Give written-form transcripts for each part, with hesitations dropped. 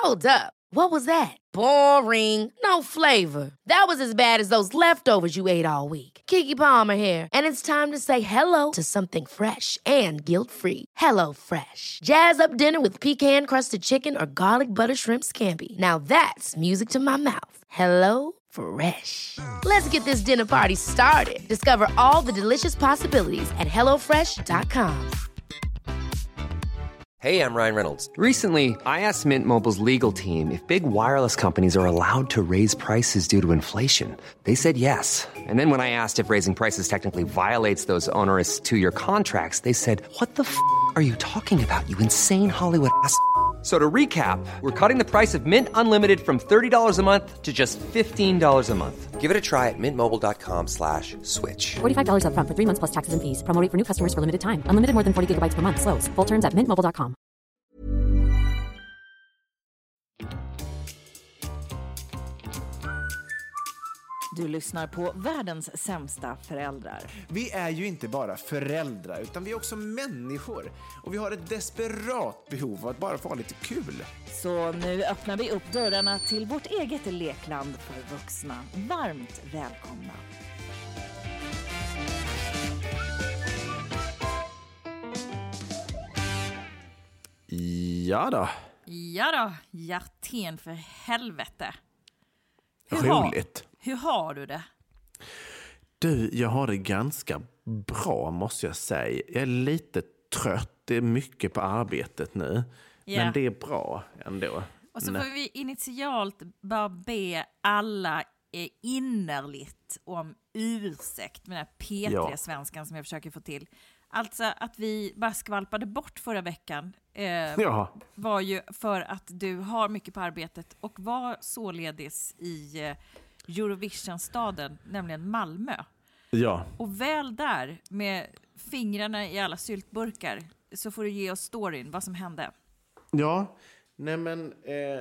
Hold up. What was that? Boring. No flavor. That was as bad as those leftovers you ate all week. Keke Palmer here, and it's time to say hello to something fresh and guilt-free. Hello Fresh. Jazz up dinner with pecan-crusted chicken or garlic butter shrimp scampi. Now that's music to my mouth. Hello Fresh. Let's get this dinner party started. Discover all the delicious possibilities at hellofresh.com. Hey, I'm Ryan Reynolds. Recently, I asked Mint Mobile's legal team if big wireless companies are allowed to raise prices due to inflation. They said yes. And then when I asked if raising prices technically violates those onerous two-year contracts, they said, "What the f*** are you talking about, you insane Hollywood ass?" So to recap, we're cutting the price of Mint Unlimited from $30 a month to just $15 a month. Give it a try at mintmobile.com/switch. $45 up front for 3 months plus taxes and fees. Promo rate for new customers for limited time. Unlimited more than 40 gigabytes per month. Slows full terms at mintmobile.com. Du lyssnar på världens sämsta föräldrar. Vi är ju inte bara föräldrar, utan vi är också människor. Och vi har ett desperat behov av att bara få ha lite kul. Så nu öppnar vi upp dörrarna till vårt eget lekland för vuxna. Varmt välkomna. Ja då. Ja då, hjärten för helvete. Roligt. Hur har du det? Du, jag har det ganska bra måste jag säga. Jag är lite trött. Det är mycket på arbetet nu. Yeah. Men det är bra ändå. Och så får vi initialt bara be alla innerligt om ursäkt med den här P3-svenskan som jag försöker få till. Alltså att vi bara skvalpade bort förra veckan var ju för att du har mycket på arbetet och var således i Eurovision-staden, nämligen Malmö. Ja. Och väl där med fingrarna i alla syltburkar så får du ge oss storyn, vad som hände. Ja, nej men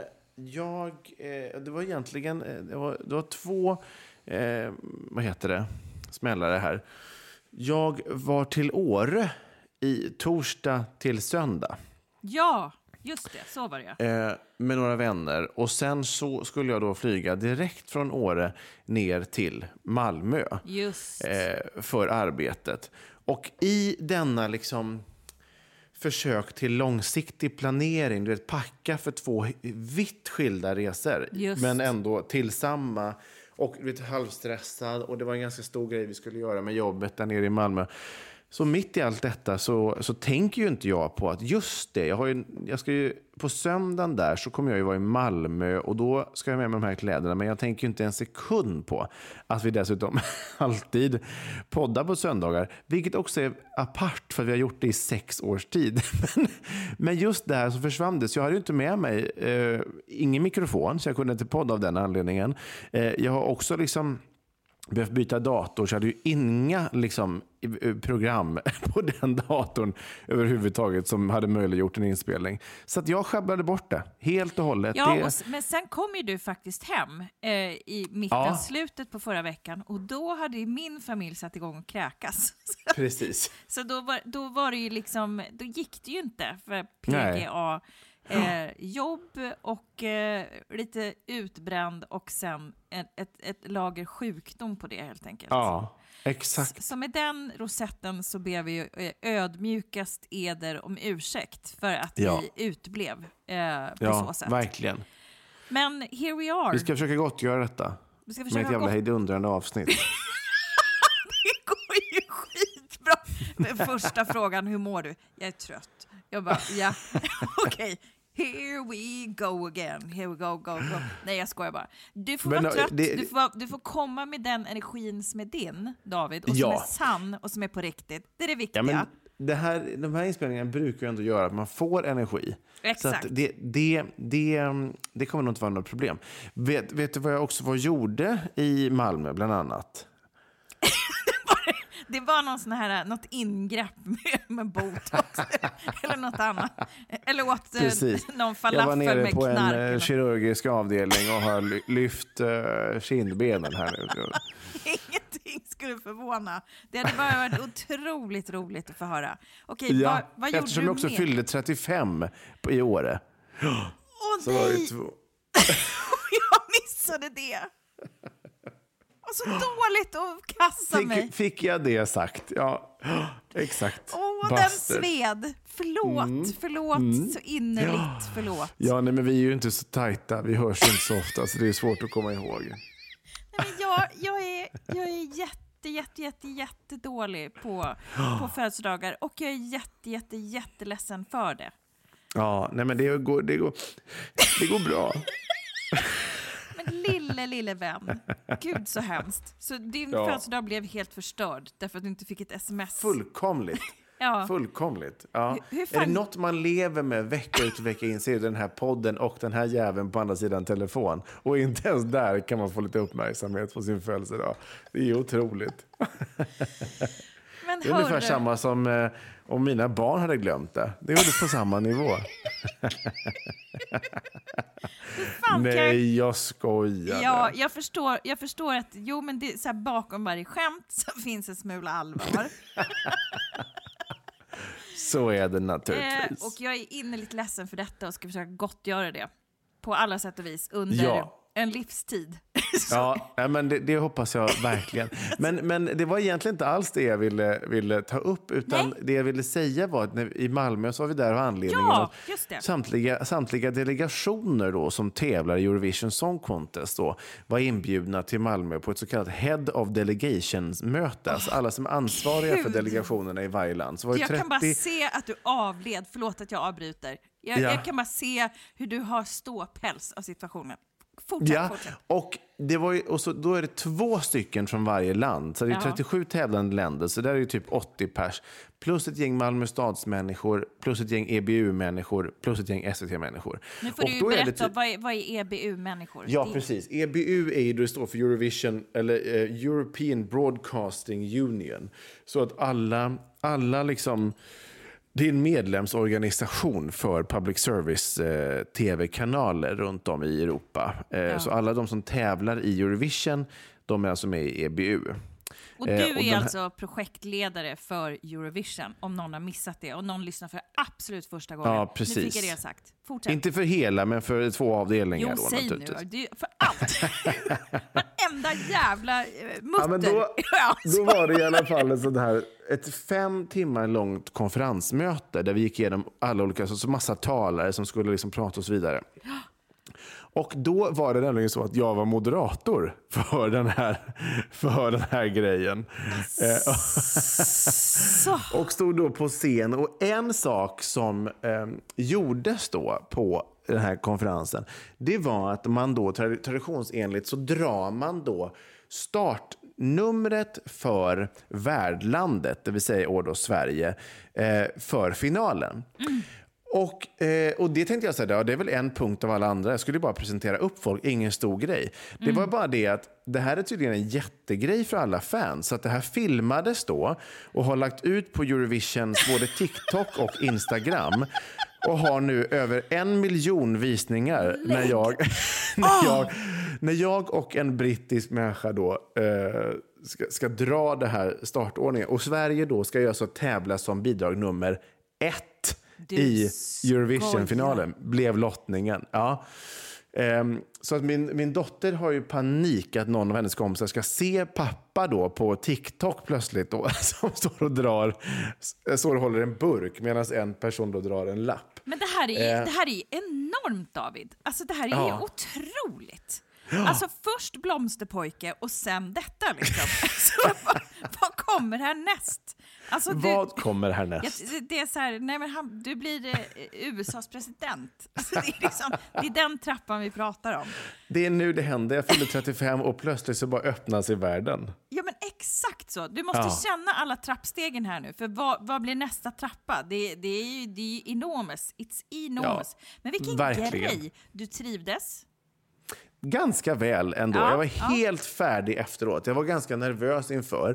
det var egentligen det var två vad heter det? Smällare här. Jag var till Åre i torsdag till söndag. Ja, just det, så var det. Med några vänner. Och sen så skulle jag då flyga direkt från Åre ner till Malmö. Just. För arbetet. Och i denna liksom försök till långsiktig planering, du vet, packa för två vitt skilda resor. Just. Men ändå till samma. Och du vet, halvstressad. Och det var en ganska stor grej vi skulle göra med jobbet där nere i Malmö. Så mitt i allt detta så tänker ju inte jag på att just det, jag ska ju på söndagen där så kommer jag ju vara i Malmö och då ska jag med de här kläderna, men jag tänker ju inte en sekund på att vi dessutom alltid poddar på söndagar, vilket också är apart för att vi har gjort det i 6 års tid. Men just där så försvann det, så jag hade ju inte med mig ingen mikrofon, så jag kunde inte podda av den anledningen. Jag har också liksom behövt byta dator, så jag hade ju inga liksom program på den datorn överhuvudtaget som hade möjliggjort en inspelning. Så att jag sjabblade bort det helt och hållet. Ja, men sen kom ju du faktiskt hem i mitten, slutet på förra veckan, och då hade ju min familj satt igång och kräkas. Precis. Så då var det ju liksom, då gick det ju inte för PGA. Jobb och lite utbränd och sen ett lager sjukdom på det helt enkelt. Ja, exakt. Så med den rosetten så ber vi ödmjukast eder om ursäkt för att vi utblev på så sätt. Ja, verkligen. Men here we are. Vi ska försöka gottgöra detta med ett jävla hejdundrande avsnitt. Det går ju skitbra. Men första frågan, hur mår du? Jag är trött. Jag bara, ja, okej. Here we go again. Here we go. Nej, jag skojar bara. Du får vara trött. Du får komma med den energin som är din, David. Och som är sann och som är på riktigt. Det är det viktiga. Ja, men de här inspelningarna brukar ju ändå göra att man får energi. Exakt. Så att det kommer nog inte vara något problem. Vet du vad jag också gjorde i Malmö bland annat? Det var någon sån här, något ingrepp med botox eller något annat. Eller åt någon falafel med knark. Jag var nere på en kirurgisk avdelning och har lyft kindbenen här nu. Ingenting skulle förvåna. Det hade bara varit otroligt roligt att få höra. Okej, vad gjorde du eftersom jag också fyllde 35 i Åre. Så var det 2. Jag missade det. Och så dåligt att kassa mig. Fick jag det sagt? Ja, exakt. Den sved. Förlåt. Så innerligt förlåt. Ja, nej, men vi är ju inte så tajta. Vi hörs inte så ofta, så det är svårt att komma ihåg. Nej, men jag är jättedålig på födelsedagar. Och jag är jätteledsen för det. Ja, nej, men det går bra. Men lille vän. Gud så hemskt. Så din födelsedag blev helt förstörd därför att du inte fick ett sms. Fullkomligt. Ja. Fullkomligt. Ja. Hur fan... Är det något man lever med vecka ut och vecka in, så är det den här podden och den här jäveln på andra sidan telefon. Och inte ens där kan man få lite uppmärksamhet på sin födelsedag. Det är otroligt. Men det är ungefär samma som om mina barn hade glömt det. Det är på samma nivå. Nej, jag skojar. Ja, jag förstår att men det är så här, bakom varje skämt så finns en smula allvar. Så är det naturligtvis. Och jag är innerligt ledsen för detta och ska försöka gottgöra det på alla sätt och vis under en livstid. Ja, men det hoppas jag verkligen. Men det var egentligen inte alls det jag ville ta upp, utan det jag ville säga var att i Malmö så var vi där av anledningen att samtliga delegationer då, som tävlar i Eurovision Song Contest då, var inbjudna till Malmö på ett så kallat Head of Delegations-möte. Alltså alla som är ansvariga för delegationerna i varje land. Så var det 30... kan bara se att du avled. Förlåt att jag avbryter. Jag kan bara se hur du har ståpäls av situationen. Fortsätt. Och det var ju, då är det 2 stycken från varje land. Så det är 37 tävlande länder. Så där är det typ 80 pers. Plus ett gäng Malmö stadsmänniskor. Plus ett gäng EBU-människor. Plus ett gäng SVT-människor. Nu får du ju berätta, vad är EBU-människor? Ja, precis. EBU är ju, det står för Eurovision, eller European Broadcasting Union. Så att alla liksom... Det är en medlemsorganisation för public service tv-kanaler runt om i Europa. Så alla de som tävlar i Eurovision, de är alltså med i EBU. Och du är alltså projektledare för Eurovision, om någon har missat det. Och någon lyssnar för absolut första gången. Ja, precis. Nu fick jag det sagt. Fortsätt. Inte för hela, men för 2 avdelningar. Jo, då, säg naturligtvis. nu. För allt. Varenda jävla mutter. Ja, men då var det i alla fall ett 5 timmar långt konferensmöte där vi gick igenom alla olika, så massa talare som skulle liksom prata och så vidare. Och då var det nämligen så att jag var moderator för den här grejen. Och stod då på scen. Och en sak som gjordes då på den här konferensen, det var att man då traditionsenligt så drar man då startnumret för värdlandet, det vill säga då Sverige, för finalen. Och det tänkte jag säga, det är väl en punkt av alla andra. Jag skulle bara presentera upp folk, ingen stor grej. Det var bara det att det här är tydligen en jättegrej för alla fans. Så att det här filmades då och har lagt ut på Eurovisions både TikTok och Instagram. Och har nu över 1 miljon visningar när jag och en brittisk människa då ska dra det här startordningen. Och Sverige då ska alltså tävla som bidrag nummer 1 i Eurovision-finalen. Blev lottningen. Ja. Så att min dotter har ju panik att någon av hennes kompisar ska se pappa då på TikTok plötsligt då, som står och håller en burk medan en person då drar en lapp. Men det här är enormt, David. Alltså det här är ju otroligt. Alltså först blomsterpojke och sen detta liksom. Alltså, vad kommer härnäst? Alltså, vad kommer härnäst? Det är så här, nej men du blir USAs president. Alltså, det är den trappan vi pratar om. Det är nu det händer. Jag fyller 35 och plötsligt så bara öppnas i världen. Ja, men exakt så. Du måste känna alla trappstegen här nu. För vad blir nästa trappa? Det är ju enormous. It's enormous. Ja, men vilken grej. Du trivdes? Ganska väl ändå. Jag var helt färdig efteråt. Jag var ganska nervös inför.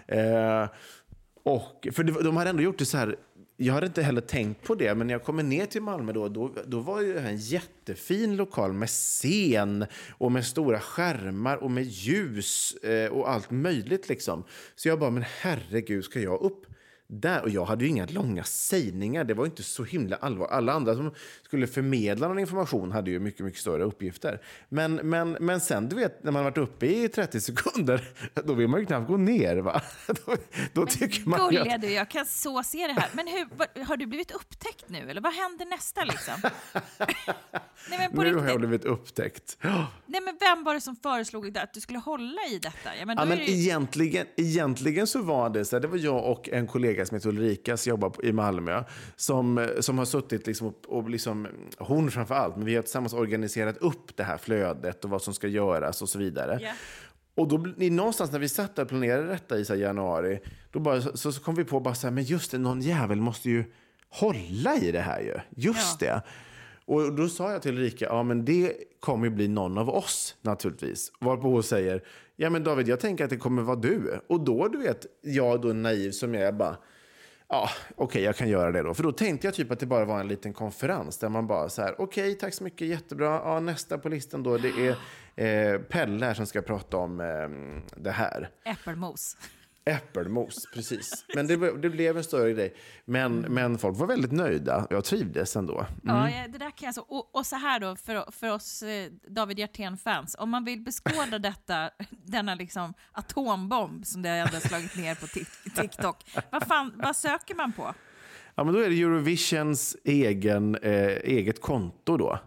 Och för de hade ändå gjort det så här. Jag hade inte heller tänkt på det, men när jag kommer ner till Malmö då var det en jättefin lokal med scen och med stora skärmar och med ljus och allt möjligt liksom. Så jag bara, men herregud, ska jag upp där, och jag hade ju inga långa sägningar, det var inte så himla allvar. Alla andra som skulle förmedla någon information hade ju mycket, mycket större uppgifter. Men sen, du vet, när man varit uppe i 30 sekunder, då vill man ju knappt gå ner, va? Då tycker man gulliga att... du, jag kan så se det här. Men har du blivit upptäckt nu, eller vad händer nästa liksom? Nej, men på nu riktigt. har jag blivit upptäckt. Nej, men vem var det som föreslog att du skulle hålla i detta? Ja, men egentligen så var det så här, det var jag och en kollega som heter Ulrika som jobbar i Malmö som har suttit liksom och liksom, hon framför allt, men vi har tillsammans organiserat upp det här flödet och vad som ska göras och så vidare. Yeah. Och då någonstans när vi satt där och planerade detta i så januari, då bara, så kom vi på bara så här, men just det, någon jävel måste ju hålla i det här ju. Just det. Och då sa jag till Ulrika, ja men det kommer ju bli någon av oss naturligtvis. Varpå hon säger, ja men David, jag tänker att det kommer vara du. Och då, du vet, jag då naiv som jag bara, ja okej, jag kan göra det då. För då tänkte jag typ att det bara var en liten konferens där man bara så här, okej, tack så mycket, jättebra. Ja, nästa på listan då, det är Pelle här som ska prata om det här. Äppelmos, precis. Men det blev en större grej. Men folk var väldigt nöjda. Jag trivdes ändå. Ja, det där kan jag så. Och så här då, för oss David Hjertén-fans. Om man vill beskåda denna liksom atombomb som det ändå slagit ner på TikTok. Vad söker man på? Ja, men då är det Eurovisions eget konto då.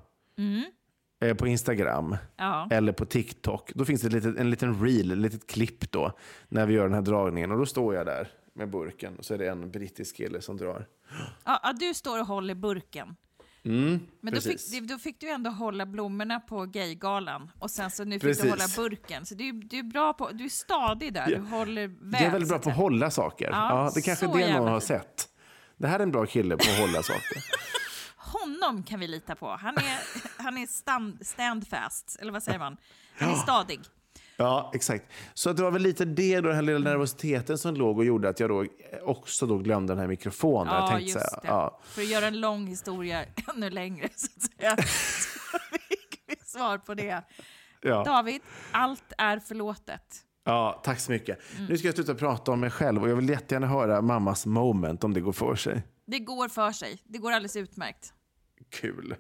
På Instagram eller på TikTok. Då finns det en liten reel, ett litet klipp då när vi gör den här dragningen. Och då står jag där med burken och så är det en brittisk kille som drar. Ja, du står och håller burken. Men då fick du ändå hålla blommorna på gaygalan. Och sen så nu fick du hålla burken. Så du är bra på, du är stadig där. Du håller väl. Jag är väldigt bra på att hålla saker. Ja, det kanske det någon har sett. Det här är en bra kille på att hålla saker. Honom kan vi lita på. Han är standfast, eller vad säger man? Han är stadig. Ja, exakt. Så att det var väl lite det då, den här lilla nervositeten som låg och gjorde att jag då också glömde den här mikrofonen. Ja, jag tänkte just så här, det. För att göra en lång historia ännu längre så att säga. Så fick vi svar på det. Ja. David, allt är förlåtet. Ja, tack så mycket. Nu ska jag sluta prata om mig själv och jag vill jättegärna höra mammas moment om det går för sig. Det går för sig. Det går alldeles utmärkt. Kul.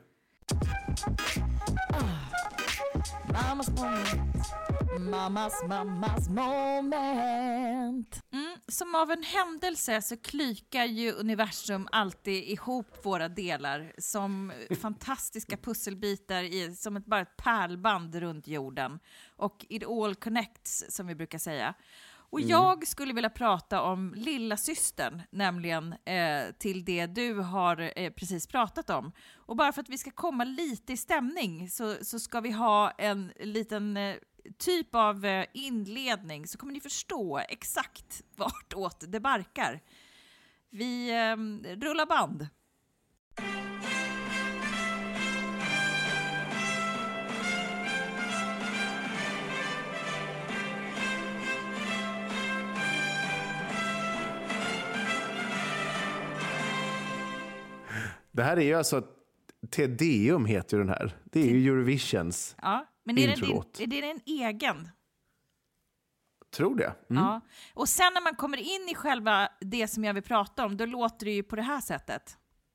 Mammas moment. Som av en händelse så klykar ju universum alltid ihop våra delar som fantastiska pusselbitar som bara ett pärlband runt jorden. Och it all connects, som vi brukar säga. Och jag skulle vilja prata om lilla systern, nämligen till det du har precis pratat om. Och bara för att vi ska komma lite i stämning så ska vi ha en liten typ av inledning, så kommer ni förstå exakt vartåt det barkar. Vi rullar band. Det här är ju alltså Tedeum heter den här. Det är ju Eurovisions. Ja, men är det en egen? Tror det. Ja. Och sen när man kommer in i själva det som jag vill prata om, då låter det ju på det här sättet.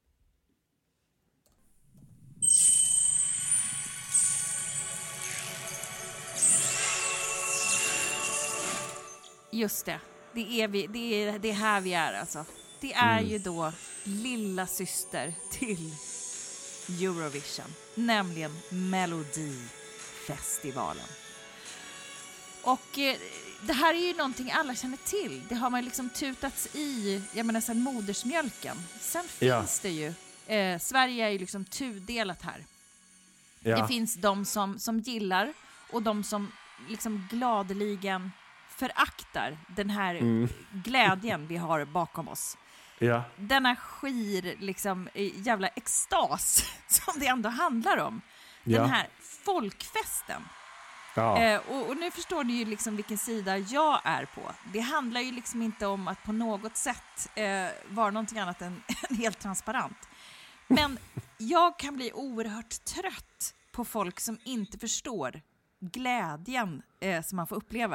Just det. Det är här vi är alltså. Det är ju då lilla syster till Eurovision, nämligen Melodifestivalen. Och det här är ju någonting alla känner till. Det har man liksom tutats i, jag menar sen modersmjölken. Sen finns det ju, Sverige är ju liksom tudelat här. Ja. Det finns de som gillar och de som liksom gladeligen föraktar den här glädjen vi har bakom oss. Ja. Denna liksom jävla extas som det ändå handlar om. Den här folkfesten. Ja. Och nu förstår ni ju liksom vilken sida jag är på. Det handlar ju liksom inte om att på något sätt vara någonting annat än helt transparent. Men jag kan bli oerhört trött på folk som inte förstår glädjen som man får uppleva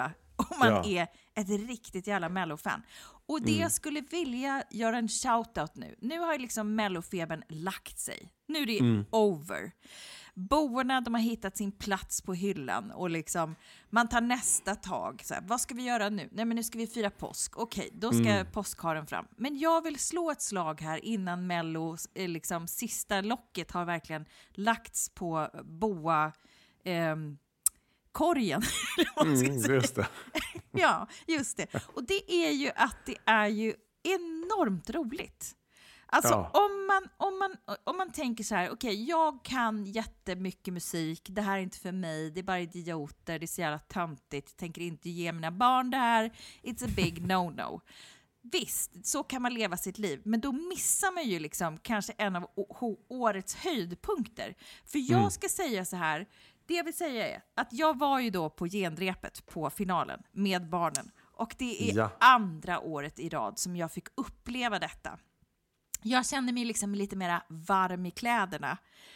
om man är ett riktigt jävla Mello-fan. Och det jag skulle vilja göra en shoutout nu. Nu har ju liksom Mellofebern lagt sig. Nu är det over. Boarna, de har hittat sin plats på hyllan och liksom man tar nästa tag. Så här, vad ska vi göra nu? Nej, men nu ska vi fira påsk. Okej, då ska påskharen fram. Men jag vill slå ett slag här innan Mello, liksom sista locket har verkligen lagts på boa korgen. Just det. Ja, just det. Och det är ju att det är ju enormt roligt. Alltså om man tänker så här, okej, jag kan jättemycket musik, det här är inte för mig, det är bara idioter, det är så jävla töntigt, tänker inte ge mina barn det här, it's a big no-no. Visst, så kan man leva sitt liv, men då missar man ju liksom kanske en av årets höjdpunkter. För jag ska säga så här, det jag vill säga är att jag var ju då på genrepet på finalen med barnen, och det är andra året i rad som jag fick uppleva detta. Jag kände mig liksom lite mer varm i kläderna.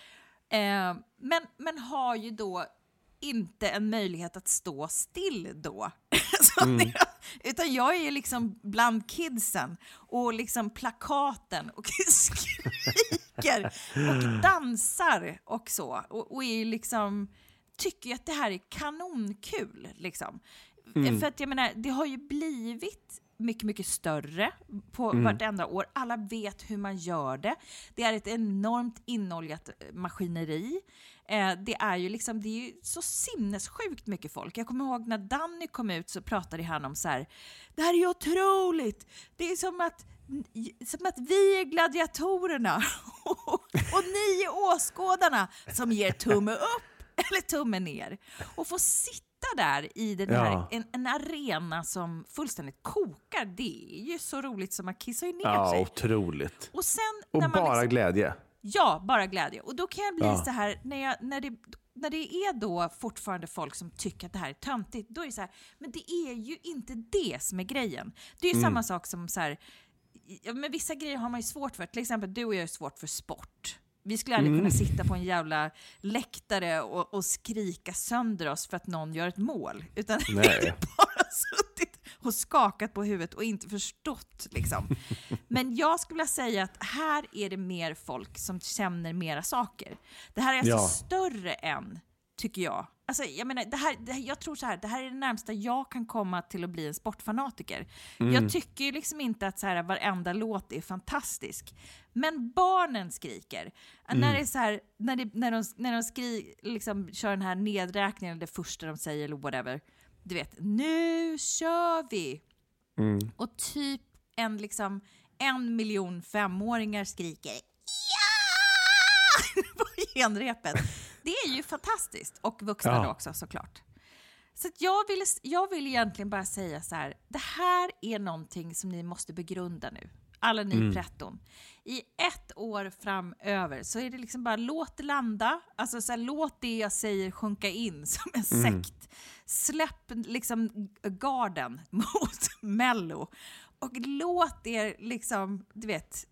Men har ju då inte en möjlighet att stå still då. Utan jag är liksom bland kidsen och liksom plakaten och skriker och dansar och så. Och är liksom, tycker att det här är kanonkul. Liksom. För att jag menar, det har ju blivit mycket, mycket större på vartenda år. Alla vet hur man gör det. Det är ett enormt inoljat maskineri. Det är ju liksom, det är ju så sinnessjukt mycket folk. Jag kommer ihåg när Danny kom ut så pratade han om så här: det här är ju otroligt. Det är som att vi är gladiatorerna och ni är åskådarna som ger tumme upp eller tumme ner. Och få sitta där i den här, en arena som fullständigt kokar, det är ju så roligt som man kissar ner sig. Ja, otroligt. Och sen och när man bara liksom, glädje. Ja, bara glädje. Och då kan jag bli så här, när det är då fortfarande folk som tycker att det här är töntigt, då är det så här, men det är ju inte det som är grejen. Det är ju samma sak som så här, men vissa grejer har man ju svårt för. Till exempel, du och jag är svårt för sport. Vi skulle aldrig kunna sitta på en jävla läktare och skrika sönder oss för att någon gör ett mål. Utan vi har bara suttit och skakat på huvudet och inte förstått. Liksom. Men jag skulle vilja säga att här är det mer folk som känner mera saker. Det här är alltså större än, tycker jag. Alltså, jag menar, jag tror så här, det här är det närmsta jag kan komma till att bli en sportfanatiker. Jag tycker ju liksom inte att så här, varenda låt är fantastisk. Men barnen skriker. När det är så här, när de liksom kör den här nedräkningen, det första de säger eller whatever. Du vet, nu kör vi. Och typ 1 miljon 5-åringar skriker ja! På genrepet. Det är ju fantastiskt. Och vuxna också, såklart. Så att jag vill egentligen bara säga så här. Det här är någonting som ni måste begrunda nu. Alla ni pretton. I 1 år framöver så är det liksom bara låt det landa. Alltså så här, låt det jag säger sjunka in som en sekt. Släpp liksom garden mot Mello. Och låt er liksom, du vet,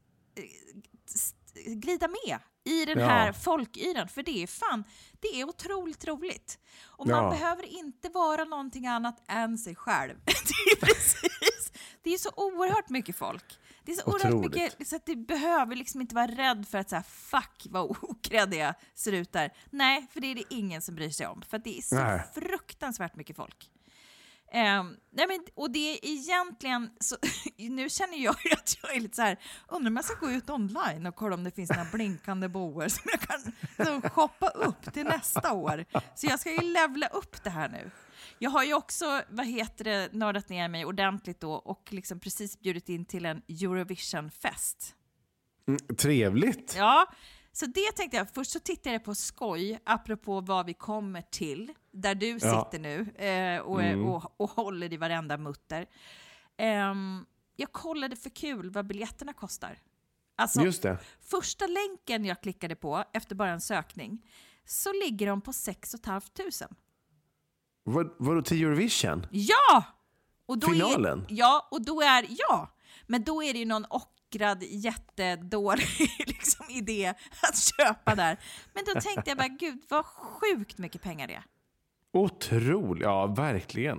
glida med i den här folkyran. För det är otroligt roligt. Och man behöver inte vara någonting annat än sig själv. Det är precis. Det är så oerhört mycket folk. Det är så oerhört mycket så att du behöver liksom inte vara rädd för att så här, fuck vad okräddiga jag ser ut där. Nej, för det är det ingen som bryr sig om. För att det är så fruktansvärt mycket folk. Nej men, och det är egentligen så, nu känner jag ju att jag är lite så här, undrar om jag ska gå ut online och kolla om det finns några blinkande boer som jag kan shoppa upp till nästa år. Så jag ska ju levla upp det här nu. Jag har ju också, nördat ner mig ordentligt då och liksom precis bjudit in till en Eurovision-fest. Trevligt. Ja, så det tänkte jag. Först så tittade jag på skoj, apropå vad vi kommer till, där du sitter nu och håller i varenda mutter. Jag kollade för kul vad biljetterna kostar. Alltså, just det. Första länken jag klickade på efter bara en sökning så ligger de på 6 500. Vadå till Eurovision? Ja! Och då finalen? Men då är det ju någon ockrad jättedålig liksom, idé att köpa där. Men då tänkte jag bara, gud vad sjukt mycket pengar det är. Otroligt, ja verkligen.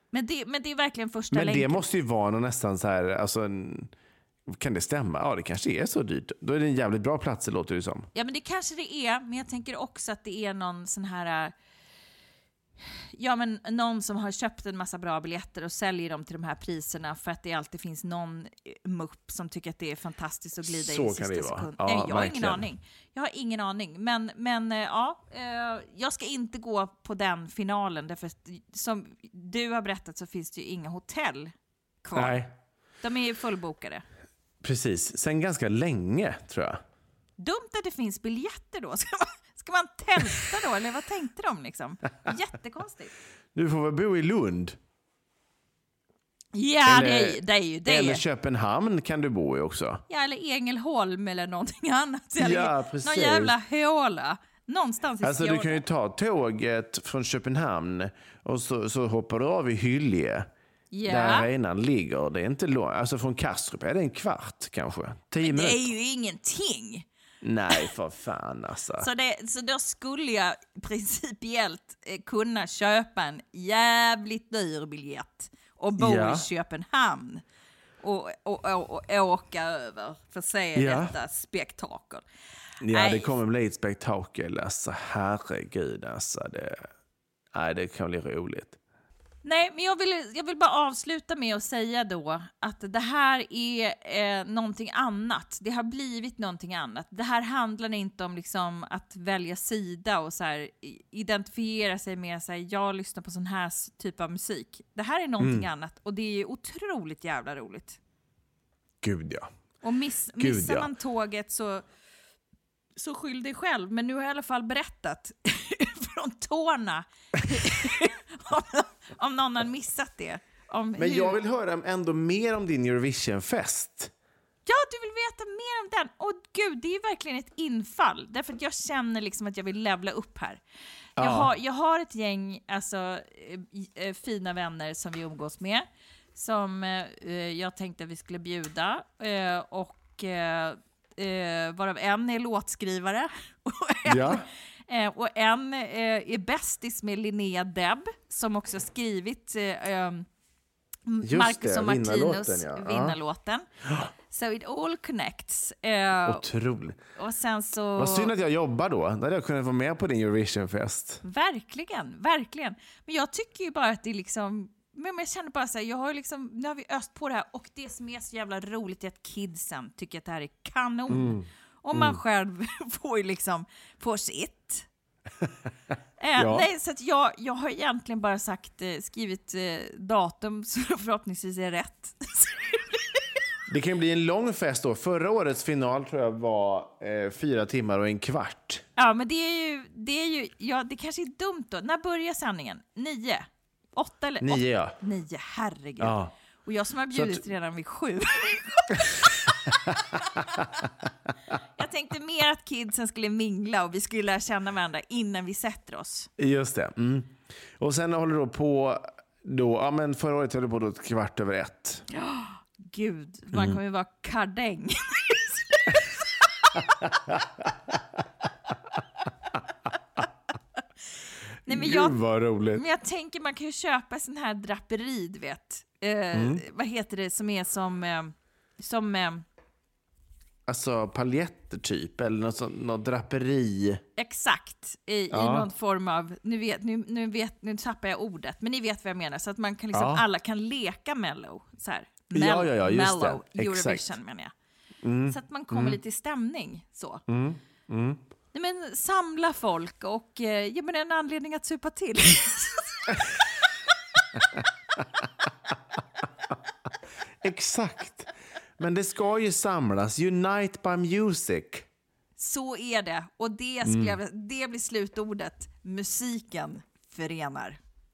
Men det är verkligen första Men länken. det måste ju vara någon nästan så här, alltså kan det stämma? Ja, det kanske är så dyrt. Då är det en jävligt bra plats, det låter det som. Ja, men det kanske det är, men jag tänker också att det är någon sån här... Ja, men någon som har köpt en massa bra biljetter och säljer dem till de här priserna för att det alltid finns någon mupp som tycker att det är fantastiskt att glida så in i sista sekund. Ja, jag har ingen aning. Jag har ingen aning. Men jag ska inte gå på den finalen därför att som du har berättat så finns det ju inga hotell kvar. Nej. De är ju fullbokade. Precis. Sen ganska länge, tror jag. Dumt att det finns biljetter då. Ska man tälta då? Eller vad tänkte de liksom? Jättekonstigt. Du får väl bo i Lund. Ja, eller, det är ju det. Eller Köpenhamn kan du bo i också. Ja, eller Ängelholm eller någonting annat. Eller ja, precis. Någon jävla håla. Någonstans i alltså, Skåne. du kan ju ta tåget från Köpenhamn och så hoppar du av i Hyllie. Ja. Där arenan ligger. Det är inte långt. Alltså från Kastrup är det en kvart kanske. 10 minuter. Det är ju ingenting. Nej, för fan alltså. Så då skulle jag principiellt kunna köpa en jävligt dyr biljett och bo i Köpenhamn och åka över för att se detta spektakel. Ja, det kommer bli ett spektakel. Alltså, herregud. Alltså, det kan bli roligt. Nej, men jag vill bara avsluta med att säga då att det här är någonting annat. Det har blivit någonting annat. Det här handlar inte om liksom att välja sida och så här, identifiera sig med så här, jag lyssnar på sån här typ av musik. Det här är någonting annat och det är otroligt jävla roligt. Gud ja. Och missar man tåget så skyll dig själv. Men nu har jag i alla fall berättat från tårna om någon har missat det. Men jag vill höra ändå mer om din Eurovision-fest. Ja, du vill veta mer om den. Åh gud, det är verkligen ett infall. Därför att jag känner liksom att jag vill levla upp här. Jag har ett gäng fina vänner som vi umgås med. Som jag tänkte att vi skulle bjuda. Varav en är låtskrivare. Och en är bästis med Linnea Deb, som också har skrivit Marcus och Martinus vinnarlåten. So it all connects. Otroligt. Och sen så... Vad synd att jag jobbar då. Då hade jag kunnat vara med på din Eurovision-fest. Verkligen, verkligen. Men jag tycker ju bara att det är liksom... Men jag känner bara så här, nu har vi öst på det här. Och det som är så jävla roligt är att kidsen tycker att det här är kanon. Och man själv får ju liksom på sitt. Nej, så att jag har egentligen bara skrivit datum så förhoppningsvis är rätt. Det kan bli en lång fest då. Förra årets final tror jag var 4 timmar och en kvart. Ja, men det är ju det kanske är dumt då. När börjar sändningen? 9? 8 eller 9, 8? ja. 9, herregud. Ja. Och jag som har bjudit redan vid 7. Jag tänkte mer att kidsen skulle mingla och vi skulle lära känna varandra innan vi sätter oss. Just det. Och sen håller du på men förra året höll du på 1:15. Gud, man kommer ju vara kardäng. Nej, men Gud vad roligt. Men jag tänker man kan ju köpa sån här draperi, du vet. Vad heter det som är som alltså paljetter typ eller något draperi. Exakt, i någon form av nu tappar jag ordet, men ni vet vad jag menar, så att man kan liksom alla kan leka Mello så här. Ja, just Mello, det. Eurovision Exakt. menar jag. Så att man kommer lite i stämning så. Nej, men samla folk och ge mig en anledning att supa till. Exakt. Men det ska ju samlas. Unite by music. Så är det. Och det blir slutordet. Musiken förenar.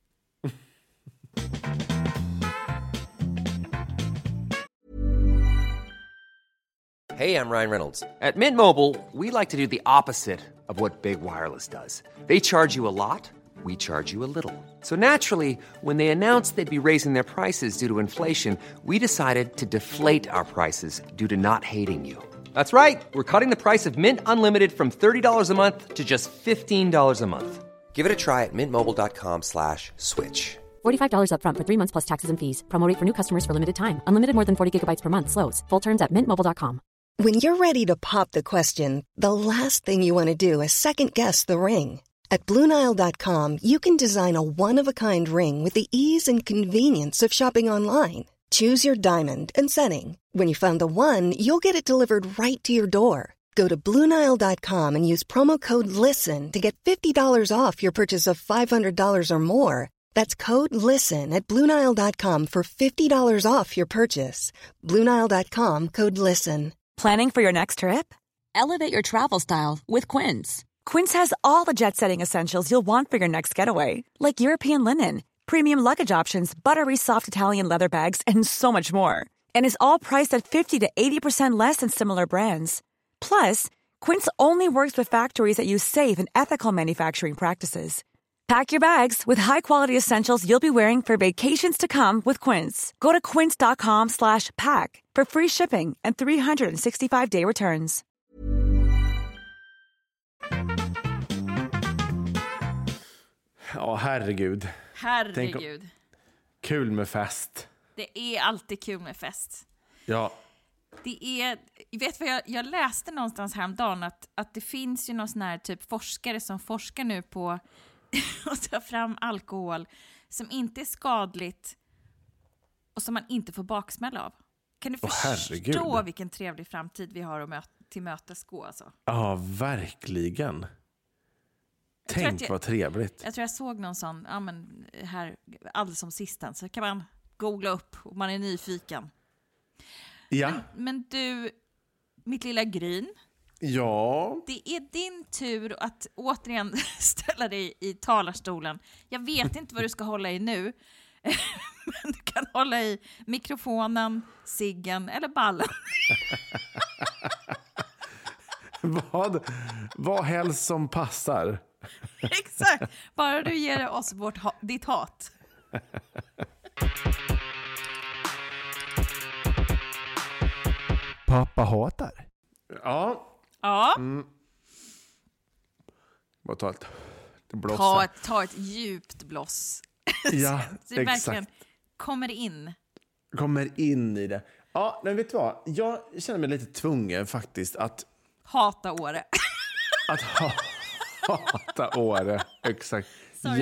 Hey, I'm Ryan Reynolds. At Mint Mobile, we like to do the opposite of what Big Wireless does. They charge you a lot, we charge you a little. So naturally, when they announced they'd be raising their prices due to inflation, we decided to deflate our prices due to not hating you. That's right. We're cutting the price of Mint Unlimited from $30 a month to just $15 a month. Give it a try at mintmobile.com/switch. $45 up front for 3 months plus taxes and fees. Promo rate for new customers for limited time. Unlimited more than 40 gigabytes per month slows. Full terms at mintmobile.com. When you're ready to pop the question, the last thing you want to do is second-guess the ring. At BlueNile.com, you can design a one-of-a-kind ring with the ease and convenience of shopping online. Choose your diamond and setting. When you find the one, you'll get it delivered right to your door. Go to BlueNile.com and use promo code LISTEN to get $50 off your purchase of $500 or more. That's code LISTEN at BlueNile.com for $50 off your purchase. BlueNile.com, code LISTEN. Planning for your next trip? Elevate your travel style with Quince. Quince has all the jet-setting essentials you'll want for your next getaway, like European linen, premium luggage options, buttery soft Italian leather bags, and so much more. And is all priced at 50 to 80% less than similar brands. Plus, Quince only works with factories that use safe and ethical manufacturing practices. Pack your bags with high-quality essentials you'll be wearing for vacations to come with Quince. Go to quince.com/pack for free shipping and 365-day returns. Ja, herregud. Herregud. Kul med fest. Det är alltid kul med fest. Ja. Det är, vet vad jag läste någonstans häromdagen att det finns ju någon sån här typ forskare som forskar nu på att ta fram alkohol som inte är skadligt och som man inte får baksmälla av. Kan du förstå vilken trevlig framtid vi har att tillmötesgå alltså? Ja, verkligen. Tänk vad trevligt. Jag tror jag såg någon sån, ja men här alldeles som sisten, så kan man googla upp om man är nyfiken. Ja. Men du, mitt lilla Gryn. Ja. Det är din tur att återigen ställa dig i talarstolen. Jag vet inte vad du ska hålla i nu. Men du kan hålla i mikrofonen, ciggen eller ballen. Vad helst som passar. Exakt. Bara du ger oss ditt hat. Pappa hatar. Ja. Ja. Bara ta ett bloss. Ta ett djupt bloss. Ja, så det exakt. Verkligen kommer in i det. Ja, men vet du vad? Jag känner mig lite tvungen faktiskt att hata Åre. Att hata Åre. Exakt. Sorry.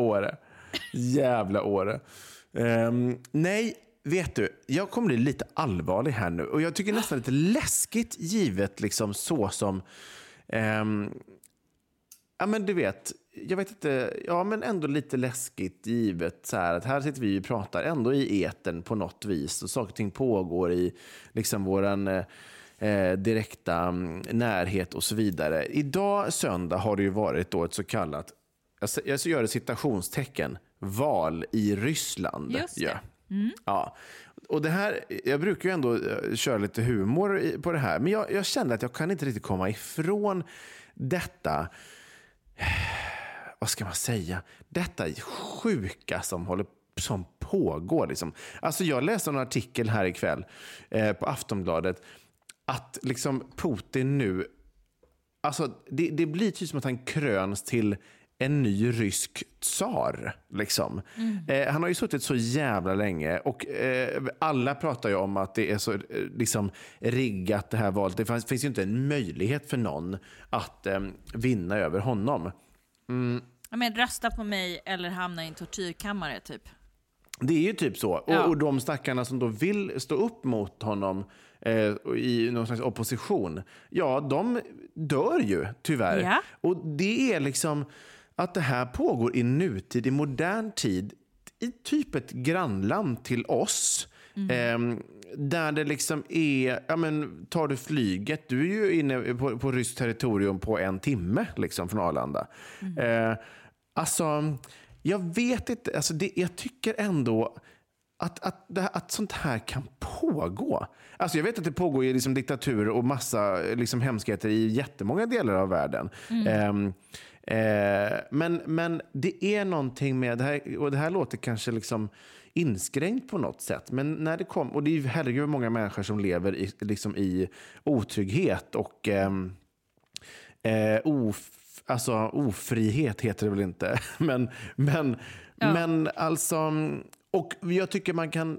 Jävla Åre. Nej, vet du, jag kommer bli lite allvarlig här nu. Och jag tycker nästan lite läskigt givet liksom så som... ja, men du vet, jag vet inte, ja men ändå lite läskigt givet så här att här sitter vi och pratar ändå i etern på något vis och saker och ting pågår i liksom våran direkta närhet och så vidare. Idag söndag har det ju varit då ett så kallat, jag gör det citationstecken, val i Ryssland. Just det. Ja. Och det här, jag brukar ju ändå köra lite humor på det här, men jag kände att jag kan inte riktigt komma ifrån detta, vad ska man säga, detta sjuka som pågår liksom. Alltså jag läste en artikel här ikväll på Aftonbladet att liksom Putin nu, alltså det blir typ som att han kröns till en ny rysk tsar liksom. Han har ju suttit så jävla länge och alla pratar ju om att det är så liksom riggat det här valet. Det finns ju inte en möjlighet för någon att vinna över honom. Men rösta på mig eller hamna i en tortyrkammare typ. Det är ju typ så. Ja. Och de stackarna som då vill stå upp mot honom i någon slags opposition, ja, de dör ju tyvärr. Ja. Och det är liksom att det här pågår i nutid, i modern tid, i typ ett grannland till oss. Där det liksom är, ja men tar du flyget, du är ju inne på ryskt territorium på 1 timme liksom från Arlanda. Alltså, jag vet inte, alltså jag tycker ändå att sånt här kan pågå. Alltså jag vet att det pågår i liksom diktatur och massa liksom hemskheter i jättemånga delar av världen. Men det är någonting med det här, och det här låter kanske liksom inskränkt på något sätt, men när det kom, och det är ju herregud många människor som lever i otrygghet och alltså ofrihet heter det väl inte. Men alltså, och jag tycker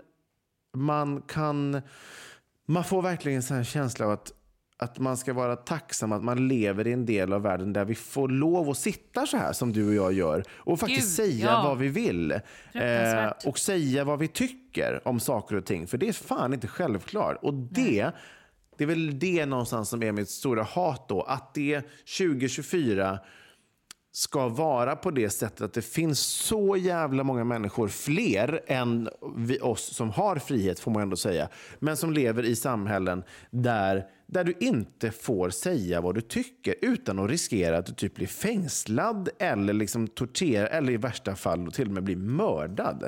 man får verkligen en sån här känsla av att man ska vara tacksam att man lever i en del av världen där vi får lov att sitta så här som du och jag gör och faktiskt säga vad vi vill och säga vad vi tycker om saker och ting, för det är fan inte självklart. Och det är väl det någonstans som är mitt stora hat då, att det 2024 ska vara på det sättet att det finns så jävla många människor, fler än oss som har frihet får man ändå säga, men som lever i samhällen där du inte får säga vad du tycker utan att riskera att du typ blir fängslad eller liksom torterad eller i värsta fall till och med blir mördad.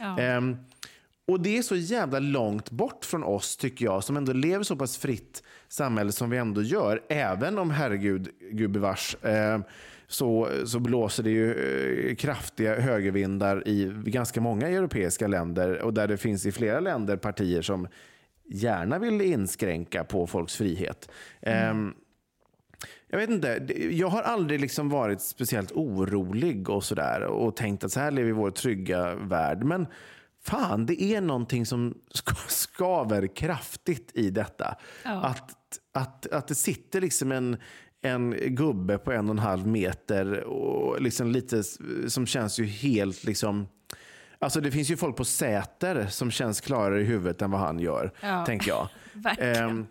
Och det är så jävla långt bort från oss, tycker jag, som ändå lever så pass fritt samhälle som vi ändå gör, även om herregud, gubevars, så blåser det ju kraftiga högervindar i ganska många europeiska länder, och där det finns i flera länder partier som gärna vill inskränka på folks frihet. Jag vet inte, jag har aldrig liksom varit speciellt orolig och sådär och tänkt att så här lever vi i vår trygga värld, men fan, det är någonting som skaver kraftigt i detta. Att det sitter liksom en gubbe på 1,5 meter och liksom lite som känns ju helt liksom, alltså det finns ju folk på Säter som känns klarare i huvudet än vad han gör, tänker jag. Verkligen.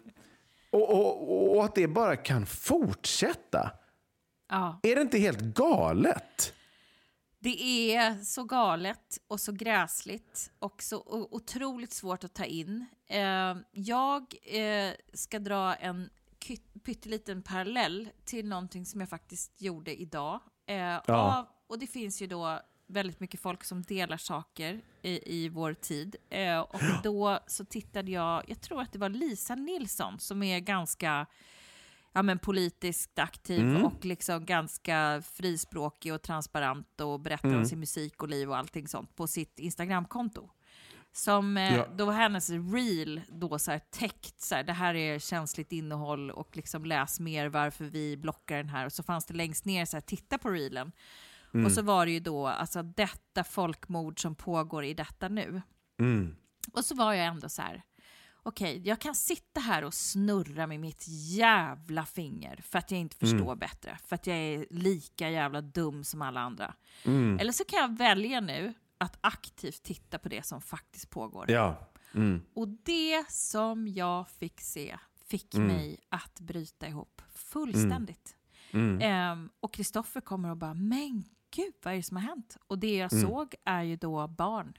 Och att det bara kan fortsätta. Är det inte helt galet? Det är så galet och så gräsligt och så otroligt svårt att ta in. Jag ska dra en pytteliten parallell till någonting som jag faktiskt gjorde idag. Och det finns ju då väldigt mycket folk som delar saker i vår tid. Och då så tittade jag tror att det var Lisa Nilsson som är ganska politiskt aktiv och liksom ganska frispråkig och transparent och berättar om sin musik och liv och allting sånt på sitt Instagramkonto. Som då var hennes reel då så här täckt så här, det här är känsligt innehåll och liksom läs mer varför vi blockar den här, och så fanns det längst ner så här, titta på reelen. Och så var det ju då alltså detta folkmord som pågår i detta nu. Och så var jag ändå så här, okej, jag kan sitta här och snurra med mitt jävla finger för att jag inte förstår bättre, för att jag är lika jävla dum som alla andra. Eller så kan jag välja nu att aktivt titta på det som faktiskt pågår. Och det som jag fick se fick mig att bryta ihop fullständigt. Och Kristoffer kommer och bara, men gud, vad är det som har hänt? Och det jag såg är ju då barn.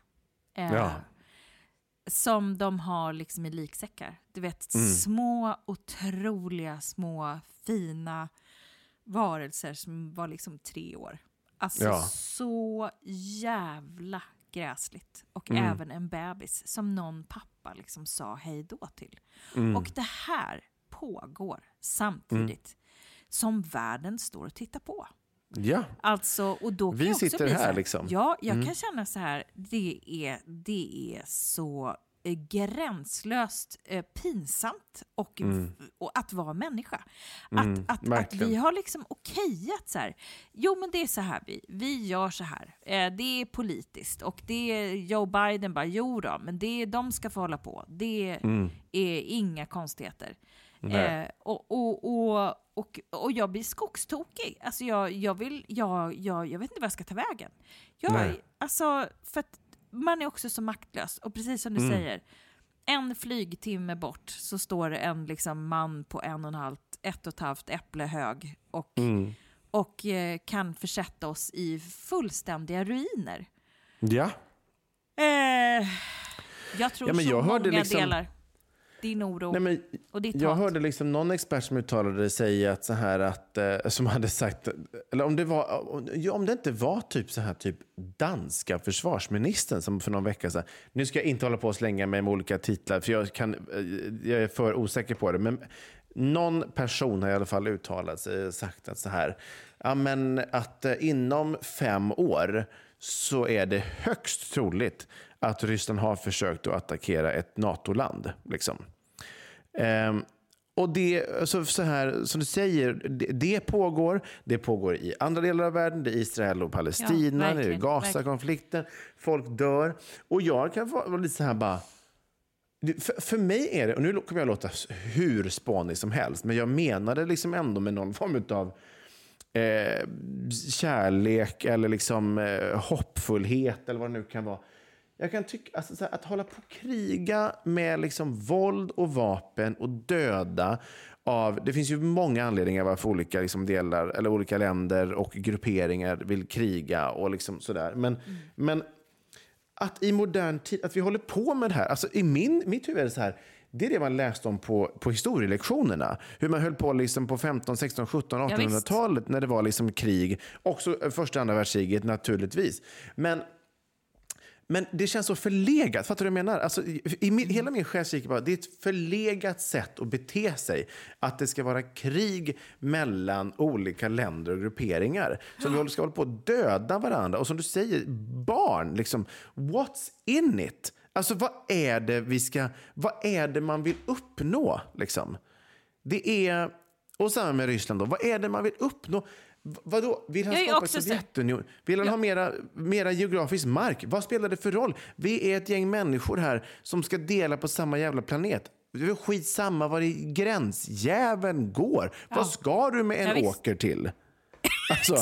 Som de har liksom i liksäckar. Du vet, små, otroliga, små, fina varelser som var liksom 3 år. Alltså så jävla gräsligt. Och även en bebis som någon pappa liksom sa hej då till. Och det här pågår samtidigt som världen står och tittar på. Ja. Alltså, och då kan vi jag också sitter bli här så här, liksom. Ja, jag kan känna så här, det är så gränslöst pinsamt och att vara människa. Att vi har liksom okejat så här. Jo, men det är så här vi gör så här. Det är politiskt och det är Joe Biden bara, jo då, men de ska få hålla på. Det är inga konstigheter. Och jag blir skogstokig. Alltså jag vet inte vad jag ska ta vägen. Alltså, för att man är också så maktlös. Och precis som du säger, en flygtimme bort så står det en liksom man på 1,5 äpple hög och kan försätta oss i fullständiga ruiner. Ja. Jag tror många liksom delar din oro och ditt jag hat. hörde liksom någon expert som uttalade sig att så här att som hade sagt, eller om det inte var typ så här typ danska försvarsministern som för någon vecka sedan. Nu ska jag inte hålla på att slänga mig med olika titlar för jag är för osäker på det, men någon person har i alla fall uttalat sig och sagt att så här, ja, men att inom 5 år så är det högst troligt att Ryssland har försökt att attackera ett NATO-land liksom. Och det, så här, som du säger, det pågår i andra delar av världen. Det är Israel och Palestina, det är Gaza-konflikten. Folk dör. Och jag kan vara lite så här bara... För mig är det, och nu kommer jag låta hur spånig som helst, men jag menar det liksom ändå med någon form av kärlek eller liksom hoppfullhet eller vad det nu kan vara. Jag kan tycka alltså, så här, att hålla på och kriga med liksom våld och vapen och döda det finns ju många anledningar varför olika liksom delar eller olika länder och grupperingar vill kriga och liksom sådär. Men att i modern tid, att vi håller på med det här, alltså i mitt huvud är det så här, det är det man läste om på historielektionerna. Hur man höll på liksom på 15, 16, 17, 1800-talet när det var liksom krig. Också första och andra världskriget naturligtvis. Men det känns så förlegat. Fattar du vad jag menar? Alltså, hela min själsvik bara, det är ett förlegat sätt att bete sig. Att det ska vara krig mellan olika länder och grupperingar. Så vi ska hålla på att döda varandra. Och som du säger, barn, liksom, what's in it? Alltså vad är det man vill uppnå? Liksom? Det är, och samma med Ryssland då, vad är det man vill uppnå? Vadå? Vill han skapa Sovjetunion? Vill han ha mera geografisk mark? Vad spelar det för roll? Vi är ett gäng människor här som ska dela på samma jävla planet. Det är skitsamma var i gränsjäveln går. Ja. Vad ska du med en åker till? Alltså,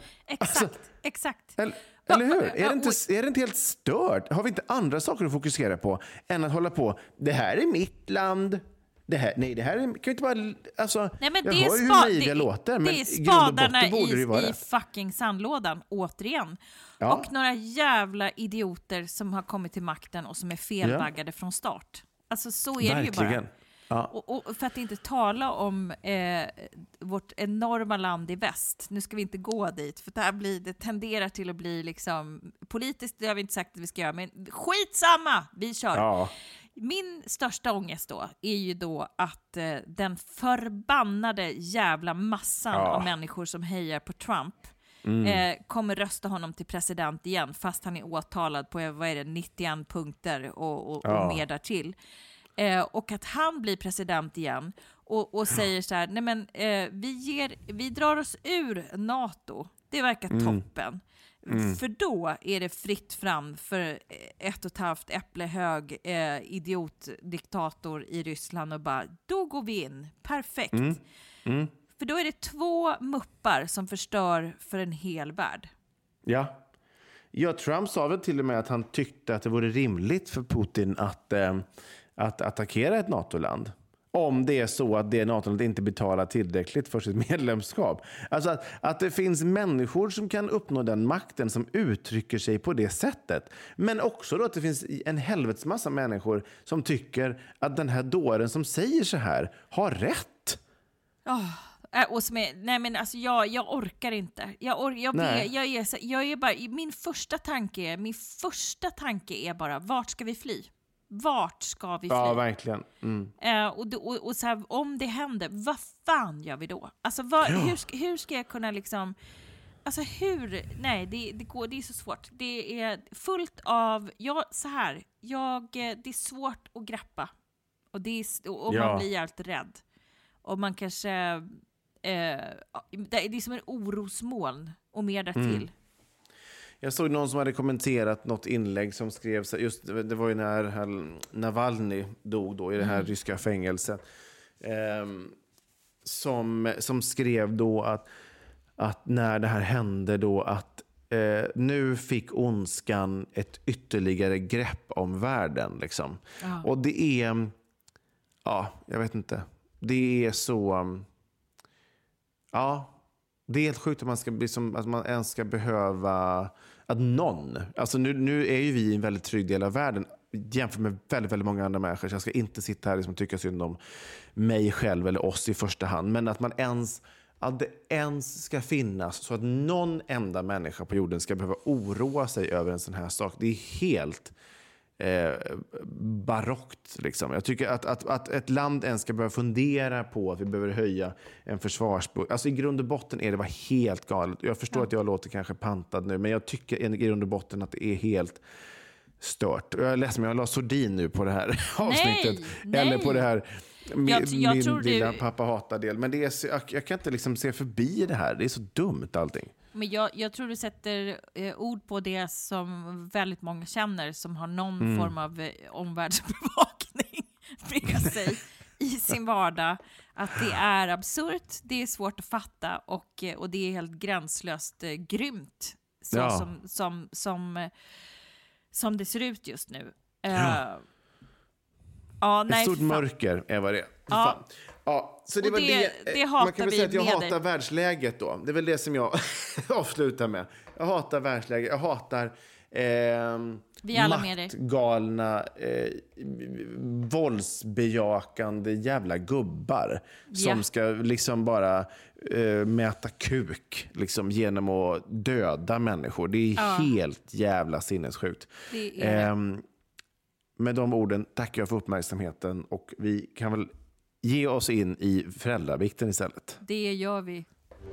Exakt. Eller hur? Är det inte helt stört? Har vi inte andra saker att fokusera på än att hålla på? Det här är mitt land. Det här kan ju inte bara... Alltså, nej, men jag hör ju hur naiv jag låter. Men det är spadarna i fucking sandlådan, återigen. Ja. Och några jävla idioter som har kommit till makten och som är felbaggade från start. Alltså så är verkligen. Det ju bara. Ja. Och för att inte tala om vårt enorma land i väst. Nu ska vi inte gå dit, för det tenderar till att bli liksom politiskt, det har vi inte sagt att vi ska göra, men skitsamma, vi kör. Ja. Min största ångest då är ju då att den förbannade jävla massan av människor som hejar på Trump kommer rösta honom till president igen, fast han är åtalad på 91 punkter och mer därtill. Och att han blir president igen och säger så här, nej men vi drar oss ur NATO. Det verkar toppen. För då är det fritt fram för 1,5 äpple hög idiotdiktator i Ryssland och bara, då går vi in. Perfekt. För då är det 2 muppar som förstör för en hel värld. Ja, Trump sa väl till och med att han tyckte att det vore rimligt för Putin att attackera ett NATO-land. Om det är så att det NATO-landet inte betalar tillräckligt för sitt medlemskap. Alltså att det finns människor som kan uppnå den makten som uttrycker sig på det sättet. Men också då att det finns en helvetes massa människor som tycker att den här dåren som säger så här har rätt. Och som är, nej men alltså jag orkar inte. Jag är bara, min första tanke är bara, vart ska vi fly? Vart ska vi fly? Ja, verkligen. Och så här, om det händer, vad fan gör vi då? Alltså hur ska jag kunna liksom, alltså nej, det är så svårt. Det är fullt av det är svårt att greppa. Och man blir helt rädd. Och man kanske det är som en orosmoln och mer därtill. Jag såg någon som hade kommenterat något inlägg som skrev just, det var ju när Navalny dog då i det här ryska fängelset, som skrev då att när det här hände då att nu fick ondskan ett ytterligare grepp om världen liksom. Och det är jag vet inte, det är så det är helt sjukt att man ska bli som, att man ens ska behöva att någon, alltså nu är ju vi i en väldigt trygg del av världen jämfört med väldigt, väldigt många andra människor, så jag ska inte sitta här liksom och tycka synd om mig själv eller oss i första hand, men att det ens ska finnas så att någon enda människa på jorden ska behöva oroa sig över en sån här sak, det är helt barockt liksom. Jag tycker att ett land ens ska behöva fundera på att vi behöver höja en försvarsbudget. Alltså i grund och botten är det bara helt galet. Jag förstår att jag låter kanske pantad nu, men jag tycker i grund och botten att det är helt stört. Jag är ledsen, men jag la sordin nu på det här avsnittet. Nej. Eller på det här Jag tror min lilla pappa hatar-del. Men det är, jag kan inte liksom se förbi det här. Det är så dumt allting. Men jag tror du sätter ord på det som väldigt många känner som har någon form av omvärldsbevakning med sig i sin vardag. Att det är absurt, det är svårt att fatta och det är helt gränslöst grymt som det ser ut just nu. Ett stort mörker är vad det är. Ja, så det var det hatar man kan väl säga att jag hatar världsläget då. Det är väl det som jag avslutar med. Jag hatar världsläget. Jag hatar maktgalna, våldsbejakande jävla gubbar som ska liksom bara mäta kuk liksom, genom att döda människor. Det är helt jävla sinnessjukt. Med de orden tackar jag för uppmärksamheten och vi kan väl ge oss in i föräldravikten istället. Det gör vi.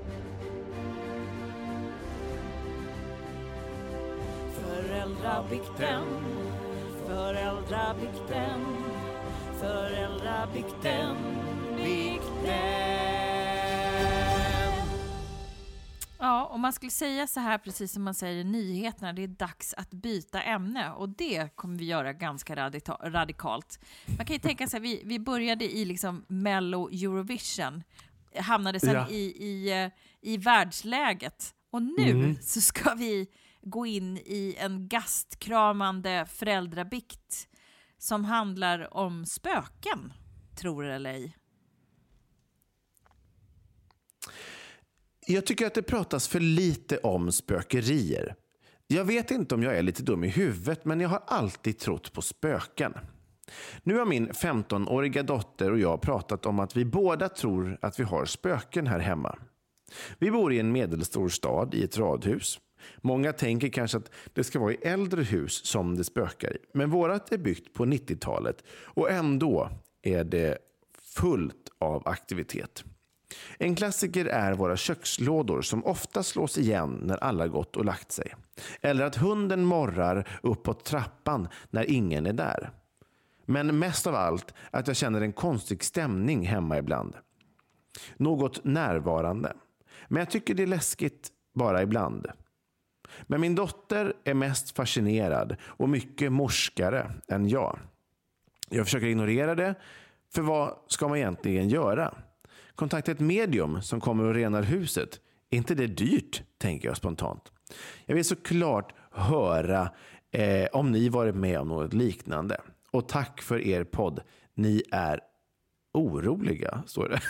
Föräldravikten, föräldravikten, föräldravikten, vikten. Ja, om man skulle säga så här precis som man säger i nyheterna, det är dags att byta ämne och det kommer vi göra ganska radikalt. Man kan ju tänka sig, vi började i liksom Mello Eurovision, hamnade sen i världsläget och nu så ska vi gå in i en gastkramande föräldrabikt som handlar om spöken, tror eller ej. Jag tycker att det pratas för lite om spökerier. Jag vet inte om jag är lite dum i huvudet, men jag har alltid trott på spöken. Nu har min 15-åriga dotter och jag pratat om att vi båda tror att vi har spöken här hemma. Vi bor i en medelstor stad i ett radhus. Många tänker kanske att det ska vara i äldre hus som det spökar i. Men vårat är byggt på 90-talet och ändå är det fullt av aktivitet. En klassiker är våra kökslådor som ofta slås igen när alla gått och lagt sig. Eller att hunden morrar uppåt trappan när ingen är där. Men mest av allt att jag känner en konstig stämning hemma ibland. Något närvarande. Men jag tycker det är läskigt bara ibland. Men min dotter är mest fascinerad och mycket morskare än jag. Jag försöker ignorera det, för vad ska man egentligen göra? Kontakta ett medium som kommer och renar huset. Är inte det dyrt, tänker jag spontant. Jag vill såklart höra om ni varit med om något liknande. Och tack för er podd. Ni är oroliga, står det.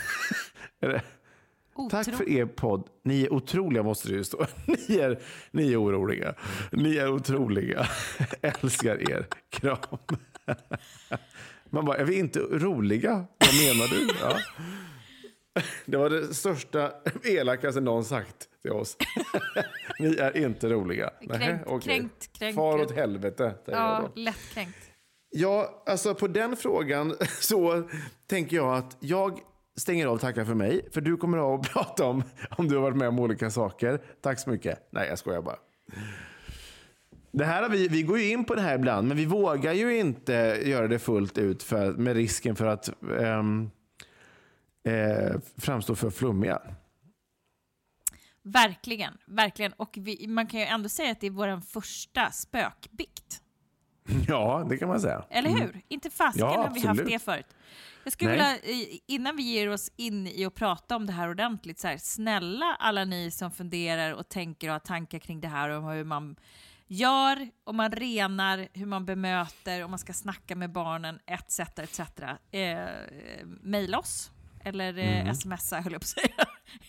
Tack för er podd. Ni är otroliga, måste det ju stå. Ni är oroliga. Ni är otroliga. Älskar er. Kram. Man bara, är vi inte roliga? Vad menar du? Ja. Det var det största elakaste någon sagt till oss. Ni är inte roliga. Kränkt. Far åt helvete. Ja, lättkränkt. Ja, alltså på den frågan så tänker jag att jag stänger av och tackar för mig. För du kommer att prata om du har varit med om olika saker. Tack så mycket. Nej, jag skojar bara. Det här vi går ju in på det här ibland, men vi vågar ju inte göra det fullt ut med risken för att framstå för flummiga. Verkligen, verkligen. Och man kan ju ändå säga att det är vår första spökbikt. Ja, det kan man säga. Eller hur? Inte fasken har vi haft det förut. Jag skulle vilja, innan vi ger oss in i att prata om det här ordentligt, så här, snälla alla ni som funderar och tänker och har tankar kring det här och hur man gör, om man renar, hur man bemöter, om man ska snacka med barnen, etc. Maila oss. Eller smsa, höll jag på att säga.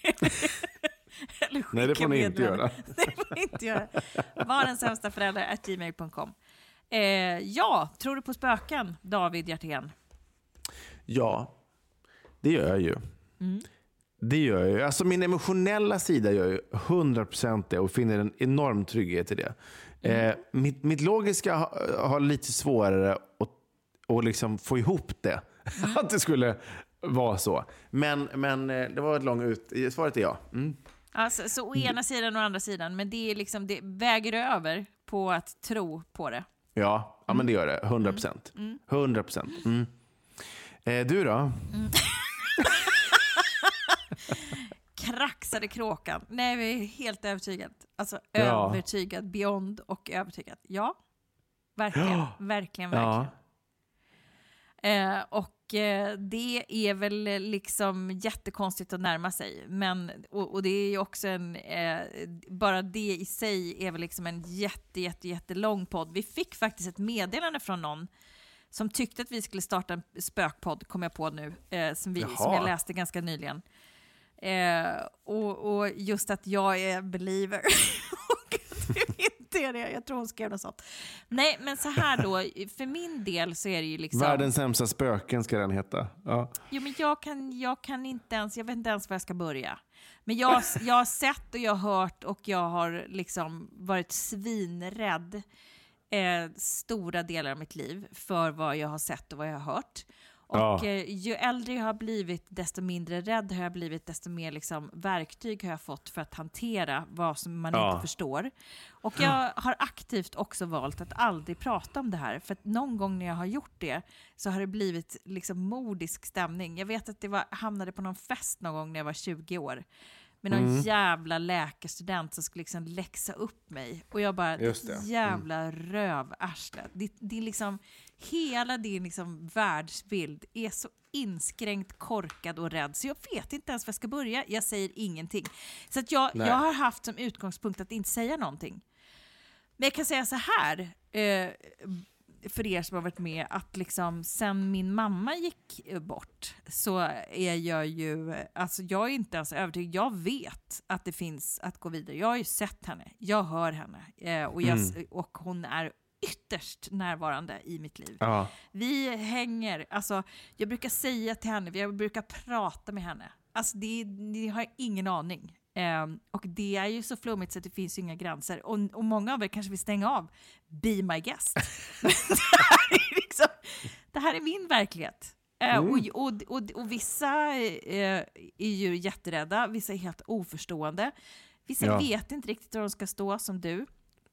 Eller nej, det får ni inte göra. Det får ni inte göra. Var den sämsta föräldrar @gmail.com. Ja, tror du på spöken, David Hjertén? Ja, det gör jag ju. Det gör jag ju. Alltså min emotionella sida gör ju 100% det och finner en enorm trygghet i det. Mitt logiska har lite svårare att liksom få ihop det. Att det skulle vara så. Men det var ett långt svaret är ja. Alltså, så å ena sidan och å andra sidan. Men det är liksom, det väger över på att tro på det. Ja, men det gör det. 100%. 100%. Du då? Kraxade kråkan. Nej, vi är helt övertygad. Alltså övertygad, beyond och övertygad. Ja, verkligen, verkligen. Det är väl liksom jättekonstigt att närma sig. Men, och det är ju också bara det i sig är väl liksom en jättelång podd. Vi fick faktiskt ett meddelande från någon som tyckte att vi skulle starta en spökpodd, kom jag på nu, som jag läste ganska nyligen. Och just att jag är believer och att du inte är det. Jag tror hon skrev något sånt. Nej, men så här då, för min del så är det ju liksom... Världens sämsta spöken ska den heta. Ja. Jo, men jag kan inte ens, jag vet inte ens var jag ska börja. Men jag har sett och jag har hört och jag har liksom varit svinrädd stora delar av mitt liv för vad jag har sett och vad jag har hört. Och ju äldre jag har blivit, desto mindre rädd har jag blivit, desto mer liksom verktyg har jag fått för att hantera vad som man inte förstår. Och jag har aktivt också valt att aldrig prata om det här, för att någon gång när jag har gjort det så har det blivit liksom modisk stämning. Jag vet att det hamnade på någon fest någon gång när jag var 20 år. Med någon jävla läkarstudent som skulle liksom läxa upp mig. Och jag bara, jävla rövarsle. Det är liksom, hela din liksom världsbild är så inskränkt, korkad och rädd. Så jag vet inte ens var jag ska börja. Jag säger ingenting. Så att jag har haft som utgångspunkt att inte säga någonting. Men jag kan säga så här... för er som har varit med, att liksom sen min mamma gick bort så är jag ju, alltså jag är inte ens övertygad, jag vet att det finns att gå vidare. Jag har ju sett henne, jag hör henne och hon är ytterst närvarande i mitt liv. Vi hänger, alltså jag brukar säga till henne, jag brukar prata med henne. Alltså det har jag ingen aning. Och det är ju så flummigt så att det finns ju inga gränser. Och många av er kanske vill stänga av. Be my guest. Det här är min verklighet. Och vissa är ju jätterädda. Vissa är helt oförstående. Vissa vet inte riktigt var de ska stå, som du.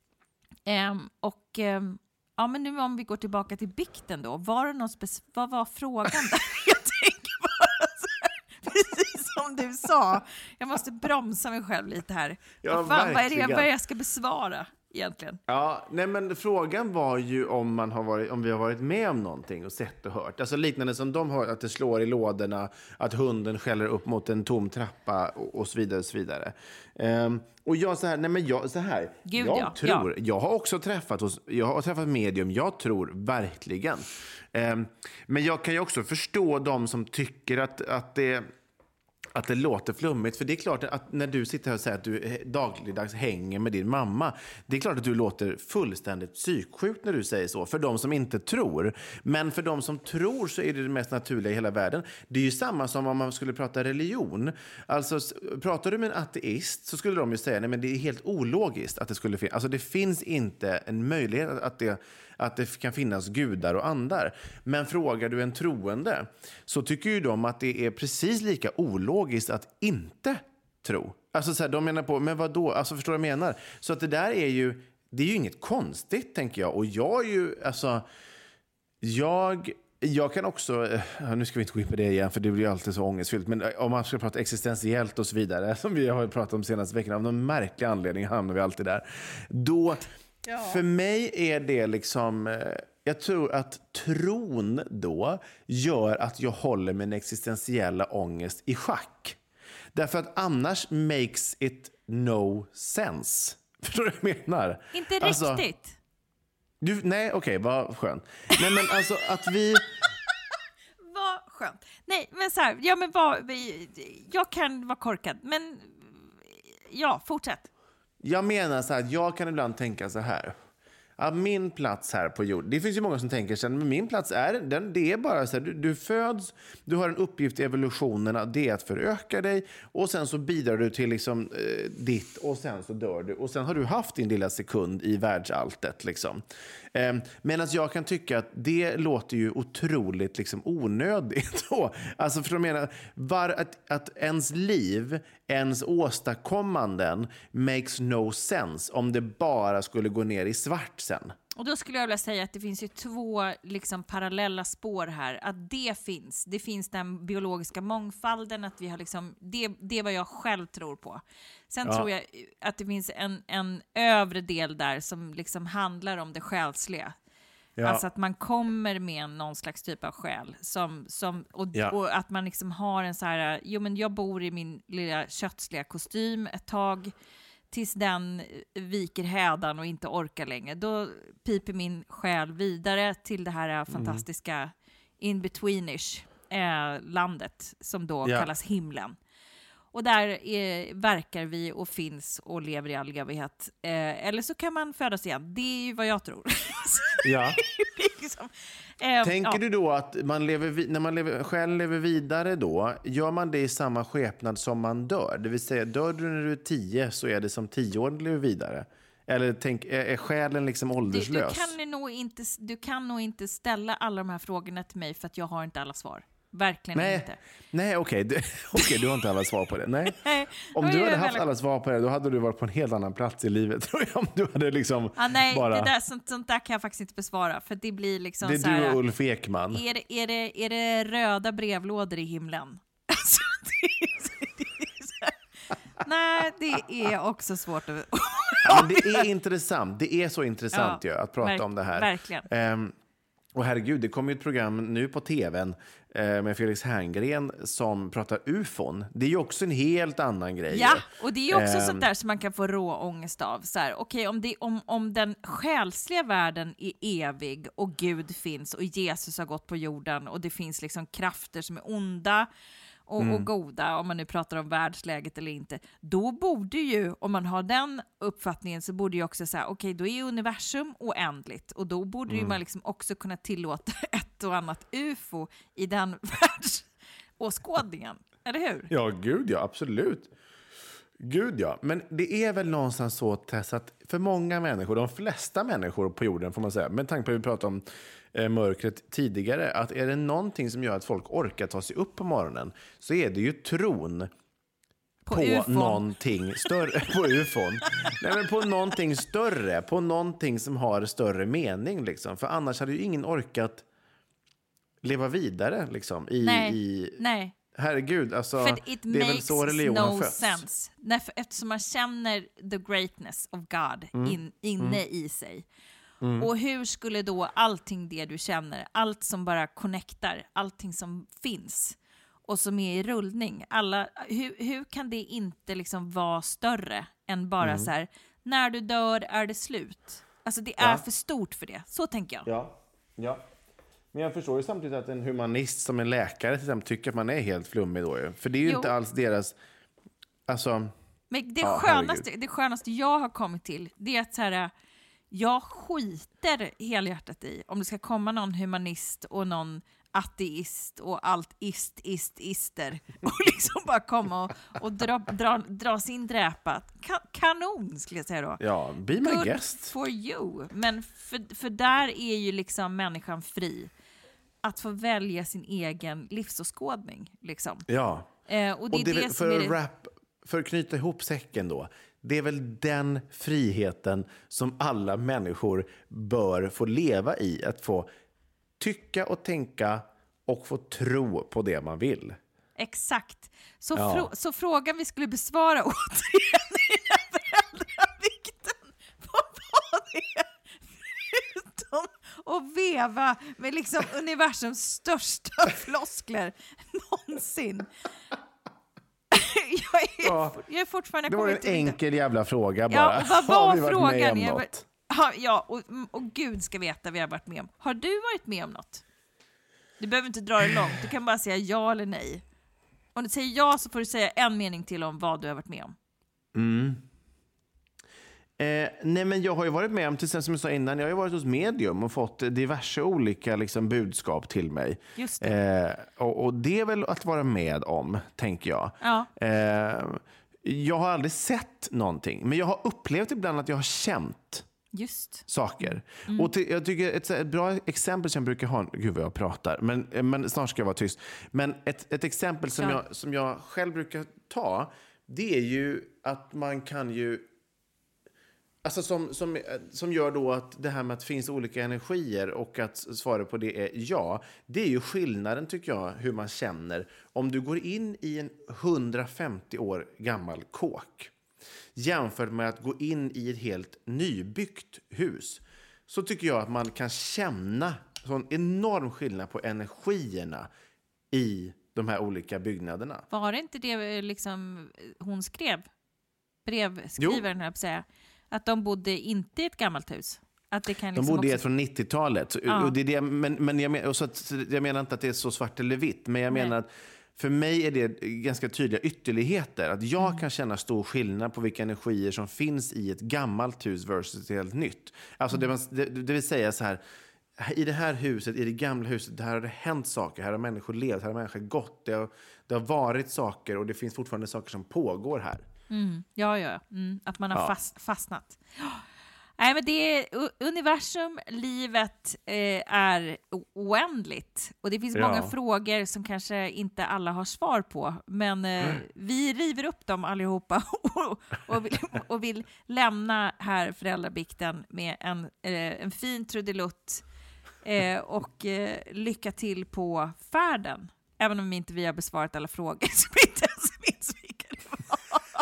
Men nu om vi går tillbaka till bikten då. Vad var frågan där? Jag tänker bara så här, precis som du sa. Jag måste bromsa mig själv lite här. Ja, vad är det jag ska besvara egentligen? Ja, nej, men frågan var ju om vi har varit med om någonting och sett och hört. Alltså liknande som de har, att det slår i lådorna, att hunden skäller upp mot en tom trappa och så vidare och så vidare. Och jag så här, jag har också träffat medium, jag tror verkligen. Men jag kan ju också förstå de som tycker att det låter flummigt. För det är klart att när du sitter här och säger att du dagligdags hänger med din mamma, det är klart att du låter fullständigt psyksjuk när du säger så. För de som inte tror. Men för de som tror så är det mest naturliga i hela världen. Det är ju samma som om man skulle prata religion. Alltså, pratar du med en ateist så skulle de ju säga, nej men det är helt ologiskt att det skulle finnas. Alltså det finns inte en möjlighet att det kan finnas gudar och andar. Men frågar du en troende så tycker ju de att det är precis lika ologiskt att inte tro. Alltså så här, de menar på, men vad då? Alltså förstår du vad jag menar? Så att det där är ju inget konstigt, tänker jag. Och jag är ju, alltså, jag kan också, nu ska vi inte gå in på det igen för det blir alltid så ångestfyllt, men om man ska prata existentiellt och så vidare, som vi har pratat om senaste veckan, av någon märklig anledning hamnar vi alltid där. Då, för mig är det liksom, jag tror att tron då gör att jag håller min existentiella ångest i schack. Därför att annars makes it no sense. Förstår du vad jag menar? Inte riktigt. Nej, okej, vad skönt. Nej, men alltså att vi... Vad skönt. Nej, men så här, jag kan vara korkad, men fortsätt. Jag menar så här, jag kan ibland tänka så här. Att min plats här på jorden, det finns ju många som tänker så här, men min plats det är bara så här, du föds, du har en uppgift i evolutionen, det är att föröka dig och sen så bidrar du till liksom ditt och sen så dör du och sen har du haft din lilla sekund i världsalltet liksom. Medan jag kan tycka att det låter ju otroligt liksom onödigt då. Alltså för att mena att ens liv ens åstadkommanden makes no sense om det bara skulle gå ner i svart sen. Och då skulle jag vilja säga att det finns ju två liksom parallella spår här. Att det finns den biologiska mångfalden, att vi har liksom, det är vad jag själv tror på. Sen tror jag att det finns en övre del där som liksom handlar om det själsliga. Ja. Alltså att man kommer med någon slags typ av själ och att man liksom har en så här, men jag bor i min lilla köttsliga kostym ett tag tills den viker hädan och inte orkar längre. Då piper min själ vidare till det här fantastiska in-betweenish landet som då kallas himlen. Och där verkar vi och finns och lever i all evighet. Eller så kan man födas igen. Det är ju vad jag tror. Ja. liksom, tänker du då att man när man själv lever vidare då, gör man det i samma skepnad som man dör? Det vill säga, dör du när du är 10 så är det som 10-åring lever vidare. Eller är själen liksom ålderslös? Du kan nog inte ställa alla de här frågorna till mig för att jag har inte alla svar. Verkligen inte. Nej, okej, du har inte alla svar på det. Nej. Om du hade haft alla svar på det, då hade du varit på en helt annan plats i livet, tror jag. Om du hade liksom sånt där kan jag faktiskt inte besvara, för det blir liksom det är så här, du och Ulf Ekman. Är det röda brevlådor i himlen? Alltså, nej, det är också svårt att... men det är intressant. Det är så intressant att prata om det här. Verkligen. Och herregud, det kommer ju ett program nu på tvn med Felix Herngren som pratar UFOn. Det är ju också en helt annan grej. Ja, och det är ju också sånt där som man kan få rå ångest av. Så här, okej, om den själsliga världen är evig och Gud finns och Jesus har gått på jorden och det finns liksom krafter som är onda och goda, om man nu pratar om världsläget eller inte, då borde ju, om man har den uppfattningen, så borde ju också säga, okej, då är universum oändligt och då borde ju man liksom också kunna tillåta ett och annat UFO i den världsåskådningen, eller hur? Ja, gud ja, absolut. Gud ja, men det är väl någonstans så, Tess, att för många människor, de flesta människor på jorden får man säga, med tanke på att vi pratade om mörkret tidigare, att är det någonting som gör att folk orkar ta sig upp på morgonen, så är det ju tron på någonting större, på UFOn. Nej, men på någonting större, på någonting som har större mening liksom. För annars hade ju ingen orkat leva vidare liksom Nej. Herregud, alltså, för it det är väl så religionen föds. Sense. Eftersom man känner the greatness of God inne i sig. Och hur skulle då allting det du känner, allt som bara connectar, allting som finns och som är i rullning, hur kan det inte liksom vara större än bara så här, när du dör är det slut. Alltså det är för stort för det. Så tänker jag. Ja. Men jag förstår ju samtidigt att en humanist som en läkare till exempel tycker att man är helt flummig då ju. För det är ju inte alls deras... Alltså... Men det skönaste jag har kommit till, det är att så här, jag skiter helhjärtat i om det ska komma någon humanist och någon ateist och allt ister och liksom bara komma och dra sin dräpa. Kanon skulle jag säga då. Ja, be my Good guest. For you. Men för där är ju liksom människan fri att få välja sin egen livsåskådning liksom. Ja. Och det är det som är det... För att knyta ihop säcken då, det är väl den friheten som alla människor bör få leva i. Att få tycka och tänka och få tro på det man vill. Exakt. Så frågan vi skulle besvara återigen är föräldravikten. Vad det är förutom att veva med liksom universums största floskler någonsin. Jag är fortfarande... Det var en enkel jävla fråga bara. Ja, och vad var frågan? Ja, och Gud ska veta vi har varit med om. Har du varit med om något? Du behöver inte dra det långt. Du kan bara säga ja eller nej. Om du säger ja så får du säga en mening till om vad du har varit med om. Nej, men jag har ju varit med om, till exempel som jag sa innan, jag har ju varit hos medium och fått diverse olika liksom, budskap till mig. Just det. Och det är väl att vara med om, tänker jag. Ja. Jag har aldrig sett någonting, men jag har upplevt ibland att jag har känt saker. Och jag tycker ett bra exempel som jag brukar ha, gud vad jag pratar, men snart ska jag vara tyst. Men ett exempel som jag själv brukar ta, det är ju att man kan ju... Alltså som gör då att det här med att det finns olika energier och att svaret på det är ja. Det är ju skillnaden, tycker jag, hur man känner. Om du går in i en 150 år gammal kåk jämfört med att gå in i ett helt nybyggt hus, så tycker jag att man kan känna sån enorm skillnad på energierna i de här olika byggnaderna. Var det inte det liksom hon skrev? Brevskrivaren, höll jag på att säga. Att de bodde inte i ett gammalt hus. Att det kan liksom de bodde i också... ett från 90-talet. Ja. Och det är det, men jag menar inte att det är så svart eller vitt. Men jag menar att för mig är det ganska tydliga ytterligheter. Att jag kan känna stor skillnad på vilka energier som finns i ett gammalt hus versus ett helt nytt. Alltså det vill säga så här. I det här huset, i det gamla huset, där har det hänt saker. Här har människor levt, här har människor gått. Det har varit saker och det finns fortfarande saker som pågår här. Ja. Att man har fastnat. Nej, men det är universum, livet är oändligt. Och det finns många frågor som kanske inte alla har svar på. Men vi river upp dem allihopa och vill lämna här föräldrabikten med en fin trudelutt och lycka till på färden. Även om inte vi har besvarat alla frågor som inte ens minns vilka det var.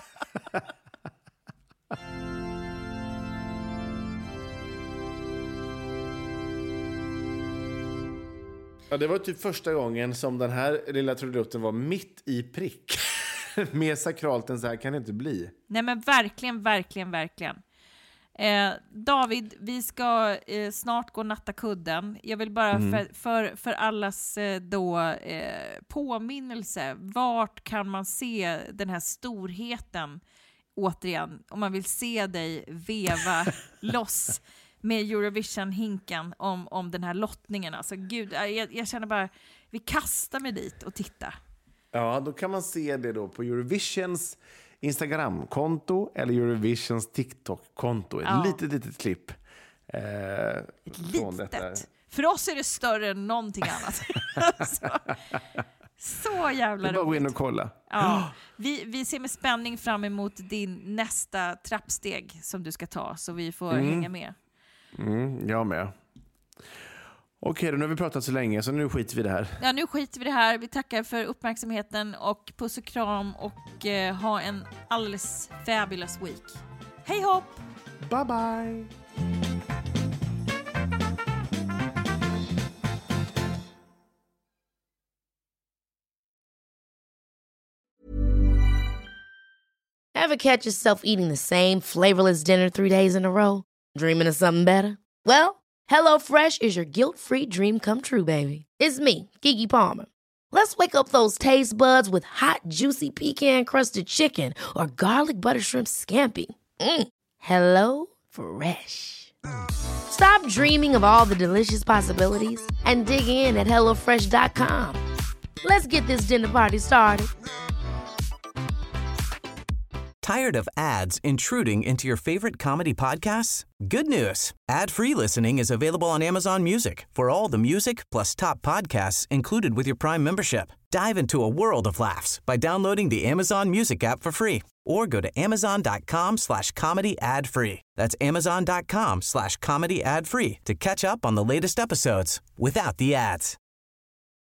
Ja, det var typ första gången som den här lilla trudelutten var mitt i prick. Mer sakralt än så här kan det inte bli. Nej, men verkligen. David, vi ska snart gå natta kudden. Jag vill bara för allas påminnelse, vart kan man se den här storheten återigen, om man vill se dig veva loss med Eurovision-hinken om den här lottningen. Alltså gud, jag känner bara, vi kastar mig dit och titta. Ja, då kan man se det då på Eurovisions Instagram-konto eller Eurovisions TikTok-konto. Ett litet klipp. Från detta. För oss är det större än någonting annat. Så jävla roligt. Bara gå in och kolla. Ja. Vi ser med spänning fram emot din nästa trappsteg som du ska ta, så vi får hänga med. Jag med. Okej, då nu har vi pratat så länge, så nu skiter vi det här. Ja, nu skiter vi det här. Vi tackar för uppmärksamheten och puss och kram och ha en alldeles fabulous week. Hej hopp! Bye bye! Ever catch yourself eating the same flavorless dinner 3 days in a row? Dreaming of something better? Well, HelloFresh is your guilt-free dream come true, baby. It's me, Keke Palmer. Let's wake up those taste buds with hot, juicy pecan-crusted chicken or garlic butter shrimp scampi. Hello Fresh. Stop dreaming of all the delicious possibilities and dig in at HelloFresh.com. Let's get this dinner party started. Tired of ads intruding into your favorite comedy podcasts? Good news. Ad-free listening is available on Amazon Music for all the music plus top podcasts included with your Prime membership. Dive into a world of laughs by downloading the Amazon Music app for free or go to amazon.com/comedy ad-free. That's amazon.com/comedy ad-free to catch up on the latest episodes without the ads.